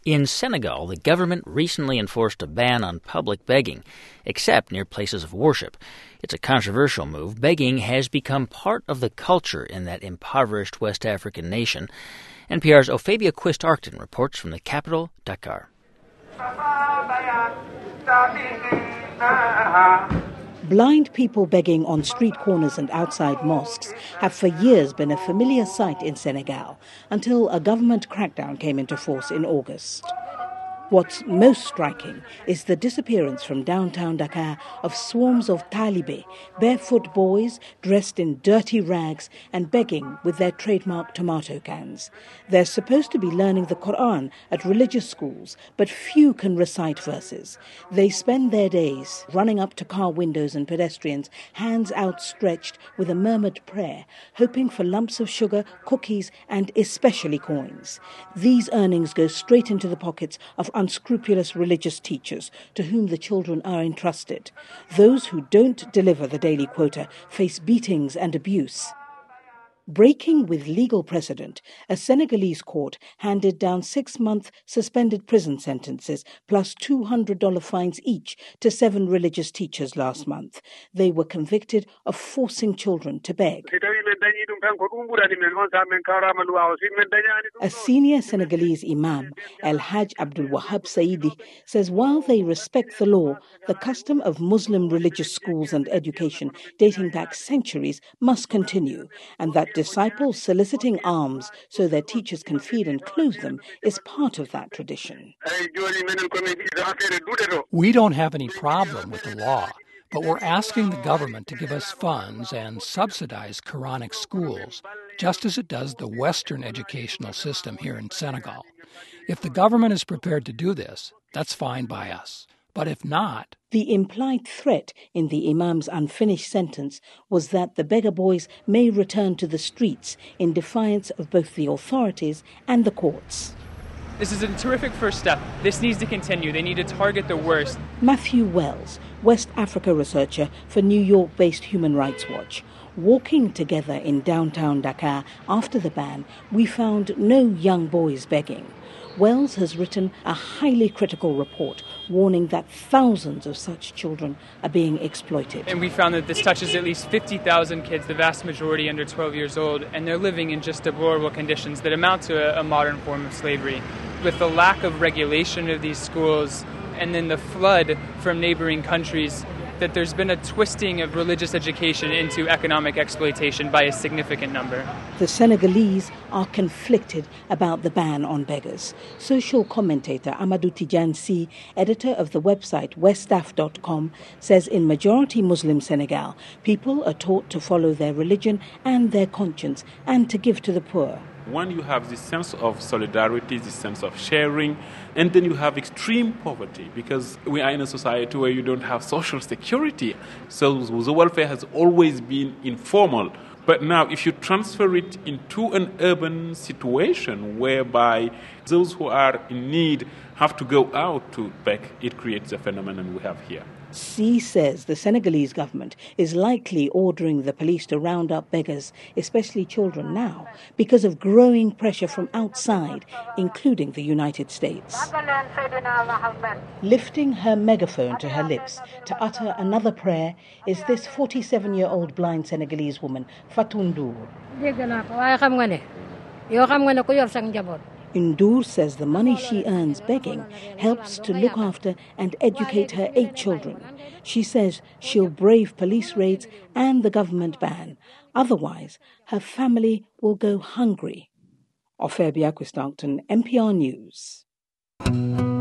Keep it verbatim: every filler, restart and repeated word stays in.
In Senegal, the government recently enforced a ban on public begging, except near places of worship. It's a controversial move. Begging has become part of the culture in that impoverished West African nation. N P R's Ophabia Quist-Arcton reports from the capital, Dakar. Blind people begging on street corners and outside mosques have for years been a familiar sight in Senegal until a government crackdown came into force in August. What's most striking is the disappearance from downtown Dakar of swarms of Talibe, barefoot boys dressed in dirty rags and begging with their trademark tomato cans. They're supposed to be learning the Quran at religious schools, but few can recite verses. They spend their days running up to car windows and pedestrians, hands outstretched with a murmured prayer, hoping for lumps of sugar, cookies, and especially coins. These earnings go straight into the pockets of unscrupulous religious teachers to whom the children are entrusted. Those who don't deliver the daily quota face beatings and abuse. Breaking with legal precedent, a Senegalese court handed down six-month suspended prison sentences plus two hundred dollars fines each to seven religious teachers last month. They were convicted of forcing children to beg. A senior Senegalese imam, El Haj Abdul Wahab Saidi, says while they respect the law, the custom of Muslim religious schools and education dating back centuries must continue, and that disciples soliciting alms so their teachers can feed and clothe them is part of that tradition. We don't have any problem with the law, but we're asking the government to give us funds and subsidize Quranic schools, just as it does the Western educational system here in Senegal. If the government is prepared to do this, that's fine by us. But if not... The implied threat in the imam's unfinished sentence was that the beggar boys may return to the streets in defiance of both the authorities and the courts. This is a terrific first step. This needs to continue. They need to target the worst. Matthew Wells, West Africa researcher for New York-based Human Rights Watch. Walking together in downtown Dakar after the ban, we found no young boys begging. Wells has written a highly critical report warning that thousands of such children are being exploited. And we found that this touches at least fifty thousand kids, the vast majority under twelve years old, and they're living in just deplorable conditions that amount to a, a modern form of slavery. With the lack of regulation of these schools and then the flood from neighboring countries, that there's been a twisting of religious education into economic exploitation by a significant number. The Senegalese are conflicted about the ban on beggars. Social commentator Amadou Tidiane Sy, editor of the website westaf dot com, says in majority Muslim Senegal, people are taught to follow their religion and their conscience and to give to the poor. When you have this sense of solidarity, this sense of sharing, and then you have extreme poverty, because we are in a society where you don't have social security. So the welfare has always been informal. But now if you transfer it into an urban situation whereby those who are in need have to go out to beg, it creates a phenomenon we have here. Sy says the Senegalese government is likely ordering the police to round up beggars, especially children now, because of growing pressure from outside, including the United States. Lifting her megaphone to her lips to utter another prayer is this forty-seven-year-old blind Senegalese woman, Fatou Ndour. Ndour says the money she earns begging helps to look after and educate her eight children. She says she'll brave police raids and the government ban. Otherwise, her family will go hungry. Ophabia Quist-Arcton, N P R News.